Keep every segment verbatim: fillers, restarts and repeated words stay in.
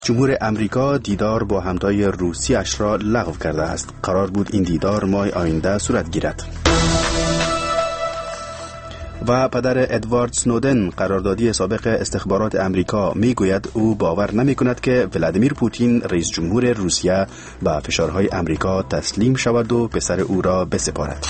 جمهور امریکا دیدار با همتای روسیه‌اش را لغو کرده است. قرار بود این دیدار ماه آینده صورت گیرد. و پدر ادوارد سنودن، قراردادی سابق استخبارات امریکا، میگوید او باور نمی کند که ولادیمیر پوتین رئیس جمهور روسیه به فشارهای امریکا تسلیم شود و پسر او را بسپارد.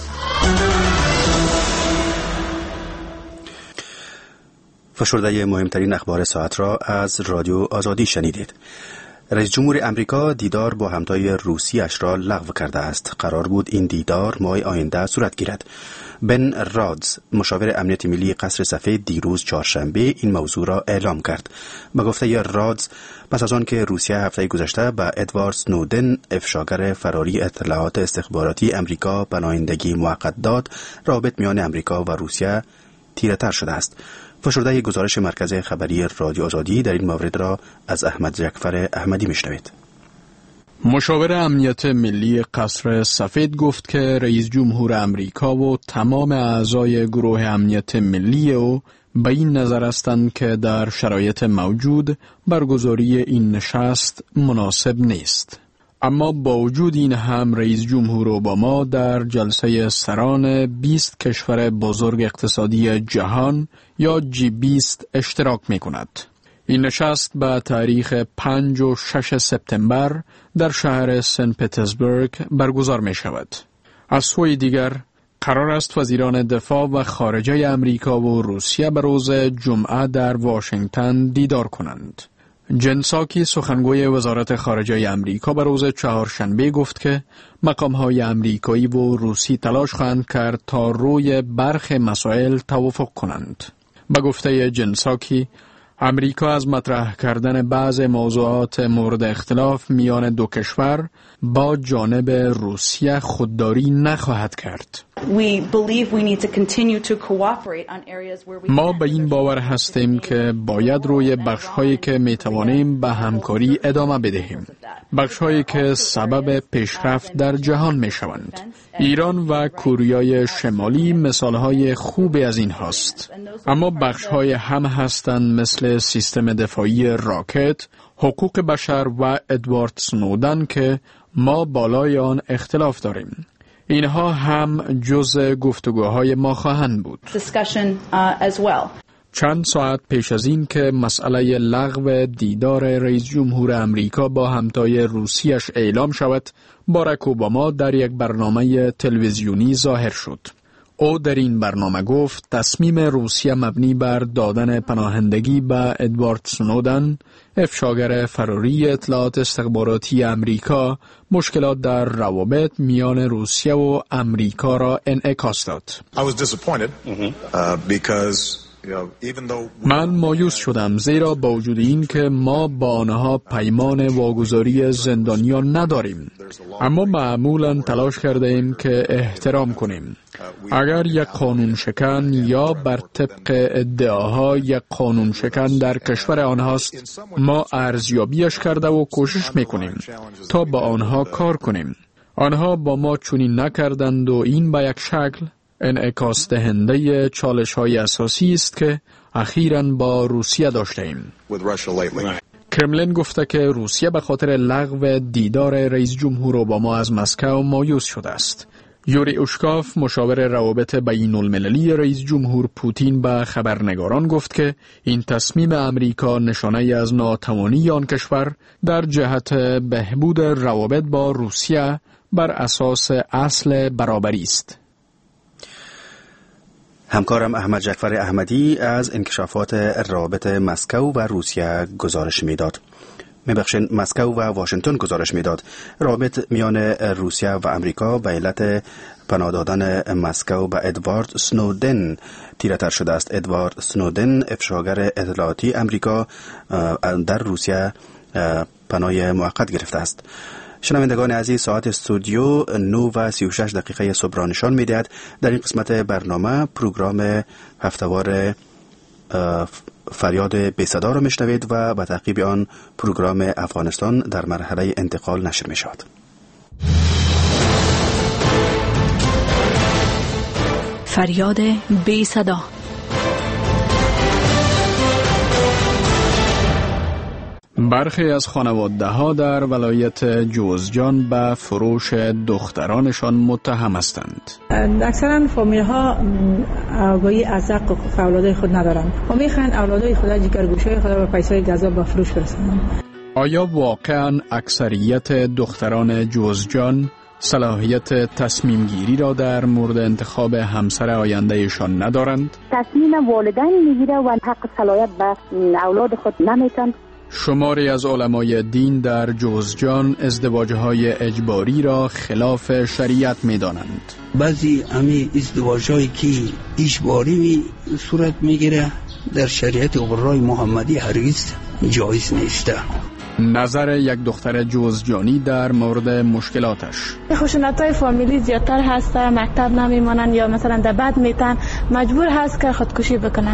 فشرده مهمترین اخبار ساعت را از رادیو آزادی شنیدید. رئیس جمهور امریکا دیدار با همتای روسیه‌اش را لغو کرده است. قرار بود این دیدار ماه آینده صورت گیرد. بن رادز، مشاور امنیت ملی قصر سفید، دیروز چهارشنبه این موضوع را اعلام کرد. به گفته رادز، پس از آن که روسیه هفته گذشته به ادوارد سنودن، افشاگر فراری اطلاعات استخباراتی امریکا، پناهندگی موقت داد، رابط میان امریکا و روسیه تیره‌تر شده است. فشرده گزارش مرکز خبری رادیو آزادی در این مورد را از احمد جعفر احمدی میشنوید. مشاور امنیت ملی قصر سفید گفت که رئیس جمهور امریکا و تمام اعضای گروه امنیت ملی او به این نظر هستند که در شرایط موجود برگزاری این نشست مناسب نیست. اما با وجود این هم رئیس جمهور اوباما در جلسه سران بیست کشور بزرگ اقتصادی جهان یا جی بیست اشتراک می کند. این نشست به تاریخ پنج و شش سپتامبر در شهر سن پترزبورگ برگزار می شود. از سوی دیگر قرار است وزیران دفاع و خارجه امریکا و روسیه به روز جمعه در واشنگتن دیدار کنند. جن ساکی، سخنگوی وزارت خارجه امریکا، به روز چهارشنبه گفت که مقام‌های امریکایی و روسی تلاش خواهند کرد تا روی برخی مسائل توافق کنند. به گفته جن ساکی، امریکا از مطرح کردن بعض موضوعات مورد اختلاف میان دو کشور با جانب روسیه خودداری نخواهد کرد. ما به این باور هستیم که باید روی بخش‌هایی که می‌توانیم به همکاری ادامه بدهیم. بخش‌هایی که سبب پیشرفت در جهان می‌شوند. ایران و کره شمالی مثال‌های خوبی از این هست. اما بخش‌های هم هستند مثل سیستم دفاعی راکت، حقوق بشر و ادوارد سنودن که ما بالای آن اختلاف داریم. اینها هم جزء گفتگوهای ما خواهند بود. چند ساعت پیش از این که مسئله لغو دیدار رئیس جمهور امریکا با همتای روسیش اعلام شود، باراک اوباما در یک برنامه تلویزیونی ظاهر شد. او در این برنامه گفت تصمیم روسیه مبنی بر دادن پناهندگی به ادوارد سنودن، افشاگر فراری اطلاعات استخباراتی امریکا، مشکلات در روابط میان روسیه و امریکا را انعکاس داد. من مایوس شدم زیرا با وجود این که ما با آنها پیمان واگذاری زندانیان نداریم، اما معمولا تلاش کرده ایم که احترام کنیم. اگر یک قانون شکن یا بر طبق ادعاها یک قانون شکن در کشور آنهاست، ما ارزیابیش کرده و کوشش میکنیم تا با آنها کار کنیم. آنها با ما چنین نکردند و این به یک شکل انعکاس دهنده چالش های اساسی است که اخیراً با روسیه داشته ایم. کرملین گفته که روسیه به خاطر لغو دیدار رئیس جمهور اوباما از مسکو مایوس شده است. یوری اوشکاف، مشاور روابط بین المللی رئیس جمهور پوتین، به خبرنگاران گفت که این تصمیم امریکا نشانه از ناتوانی آن کشور در جهت بهبود روابط با روسیه بر اساس اصل برابری است. همکارم احمد جعفر احمدی از انکشافات روابط مسکو و روسیه گزارش میداد. میبخشین مسکو و واشنگتن گزارش میداد. روابط میان روسیه و امریکا به علت پناه دادن مسکو به ادوارد سنودن تیره‌تر شده است. ادوارد سنودن، افشاگر اطلاعاتی امریکا، در روسیه پناه موقت گرفته است. شنوندگان عزیز، ساعت استودیو نه و سی و شش دقیقه صبح را نشان می‌دهد. در این قسمت برنامه پروگرام هفتهوار فریاد بی صدا را میشنوید و به تعقیب آن پروگرام افغانستان در مرحله انتقال نشر می شود. فریاد بی صدا. برخی از خانواده ها در ولایت جوزجان به فروش دخترانشان متهم هستند. اکثرا فامیل ها آگاهی از حق اولادای خود ندارند و میخوان اولادای خود جگرگوشای خود به پیسای گزاف به فروش برسانند. آیا واقعا اکثریت دختران جوزجان صلاحیت تصمیم گیری را در مورد انتخاب همسر آیندهشان ندارند؟ تصمیم والدین میگیره و حق صلاحیت به اولاد خود نمیتن. شماری از علمای دین در جوزجان ازدواجهای اجباری را خلاف شریعت می دانند. بعضی امی ازدواجهایی که اجباری می صورت میگیره در شریعت قرآن محمدی هرگز جایز نیست. نظر یک دختر جوزجانی در مورد مشکلاتش: خشونت‌های فامیلی زیادتر هست، مکتب نمیمانند یا مثلا در بد میتن، مجبور هست که خودکشی بکنن.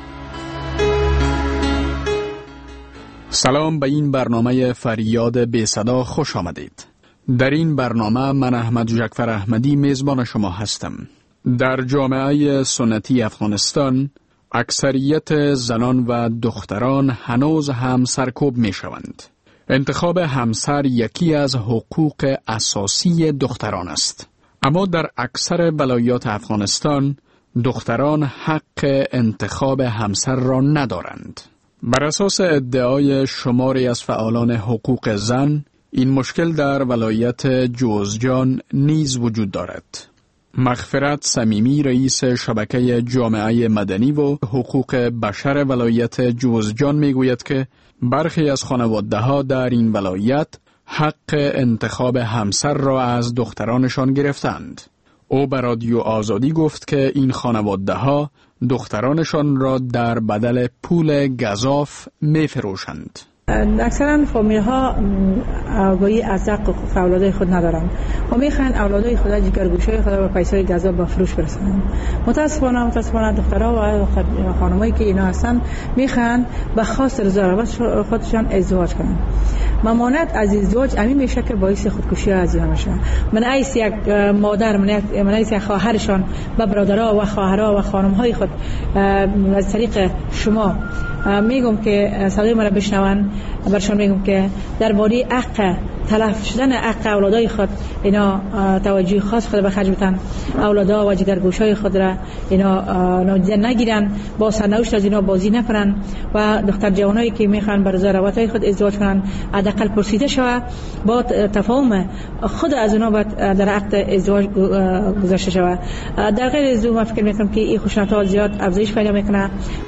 سلام، به این برنامه فریاد بی صدا خوش آمدید. در این برنامه من احمد جعفر احمدی میزبان شما هستم. در جامعه سنتی افغانستان اکثریت زنان و دختران هنوز هم سرکوب می شوند. انتخاب همسر یکی از حقوق اساسی دختران است. اما در اکثر ولایات افغانستان دختران حق انتخاب همسر را ندارند. بر اساس ادعای شماری از فعالان حقوق زن، این مشکل در ولایت جوزجان نیز وجود دارد. مغفرت صمیمی، رئیس شبکه جامعه مدنی و حقوق بشر ولایت جوزجان میگوید که برخی از خانواده ها در این ولایت حق انتخاب همسر را از دخترانشان گرفتند. او به رادیو آزادی گفت که این خانواده ها دخترانشان را در بدل پول گزاف می فروشند. اکثرا فامیل ها آگاهی از حق اولادای خود ندارند و میخوان اولادای خود جگرگوشای خود به پیسای گزاف به فروش برسانند. متاسفانه متاسفانه دخترها و خانمایی که اینا هستن میخوان به خاطر رضایت خودشان ازدواج کنند. ممانعت از ازدواج همین میشه که باعث خودکشی از اینا میشه. من ایس یک مادر، من ایس یک خواهرشان به برادرها و خواهرها و خانمهای خود از طریق شما میگم که صدای مرا بشنون، برشان میگم که درباره حق تلف شدن حق اولادای خود اینا توجه خاص خود به خرج بدن. اولادا و جگرگوشای خود را اینا نادیده نگیرن، با سرنوشت از اینا بازی نکنن و دختر جوانایی که میخوان بر ضرورتای خود ازدواج کنن حداقل پرسیده شوه، با تفاهم خود از اونا در عقد ازدواج گذاشته شوه. در غیر از او من فکر میکنم که این خشونت‌ها زیاد افزایش پیدا میکنه.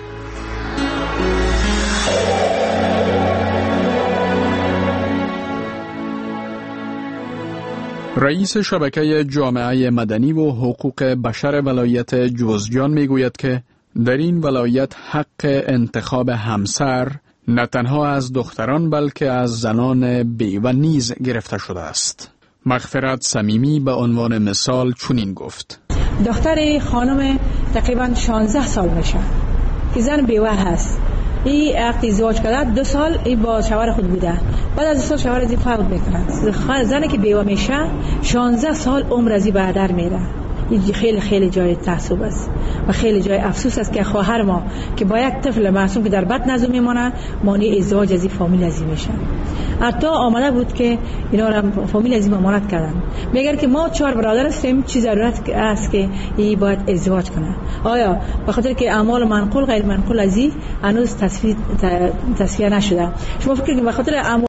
رئیس شبکه جامعه مدنی و حقوق بشر ولایت جوزجان میگوید که در این ولایت حق انتخاب همسر نه تنها از دختران بلکه از زنان بیوه نیز گرفته شده است. مغفرت صمیمی به عنوان مثال چنین گفت: دختر خانم تقریبا شانزده سال میشه که زن بیوه هست. این وقتی ازدواج کرده دو سال این با شوهر خود بوده، بعد از دو سال شوهر از این فوت میکنه. زنی که بیوه میشه شانزده سال عمر از این بعدر میره. این خیلی خیلی جای تعصب است و خیلی جای افسوس است که خواهر ما که با یک طفل معصوم که در بطن از او میمونه مانع ازدواج از این فامیل از این میشه. حتی آمده بود که اینا را فامیل از این امانت کردن. میگن که ما چهار برادر هستیم، چی ضرورت است که این باید ازدواج کنه؟ آیا به خاطر که اعمال منقول غیر منقول از این هنوز تصفیه تصفیه نشده؟ شما فکر کنید به خاطر